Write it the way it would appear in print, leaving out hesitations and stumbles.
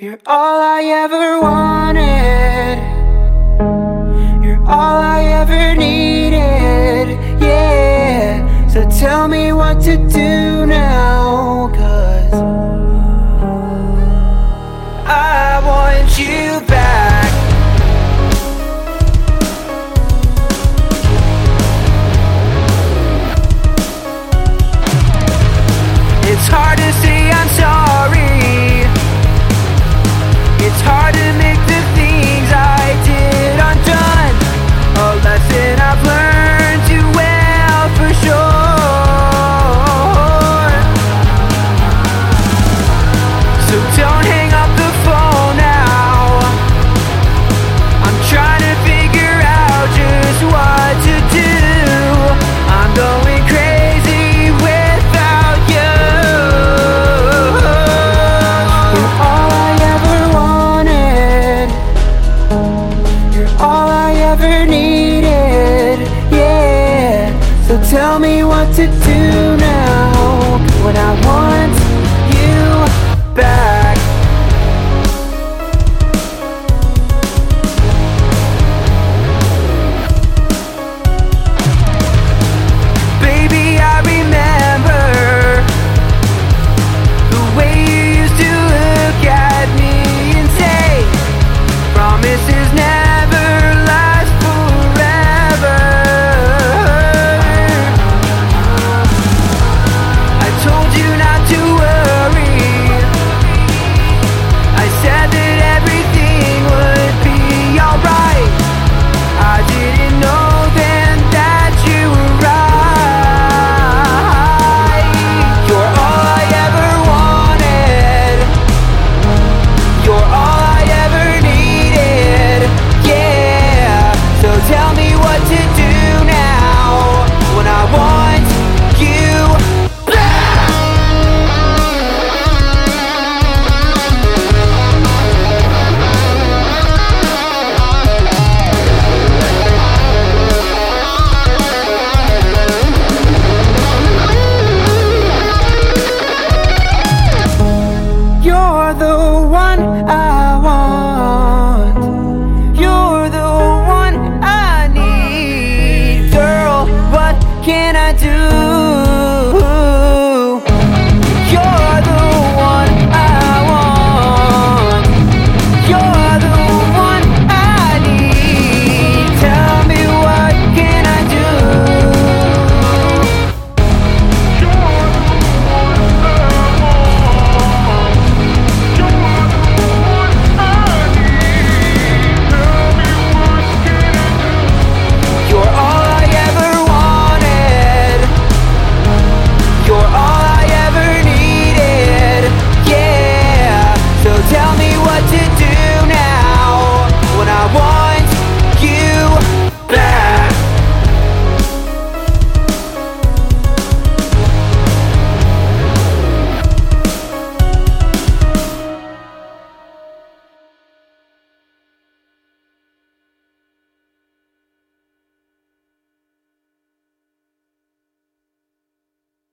You're all I ever wanted. You're all I ever needed. Yeah, so tell me what to do now, 'cause I want you back. It's hard to say I'm sorry. It's hard to make the things I did undone. A lesson I've learned too well for sure. So don't hang up the phone now. I'm trying to figure out just what to do. I'm going crazy without you. You're all I ever wanted. You're all I ever needed. Yeah, so tell me what to do now when I want you back. Baby, I remember the way you used to look at me and say, promises never last forever. I told you not to worry. I said that everything would be alright. I didn't know then that you were right. You're all I ever wanted. You're all I ever needed. Yeah, so tell me what to do now when I want you back. You're the one I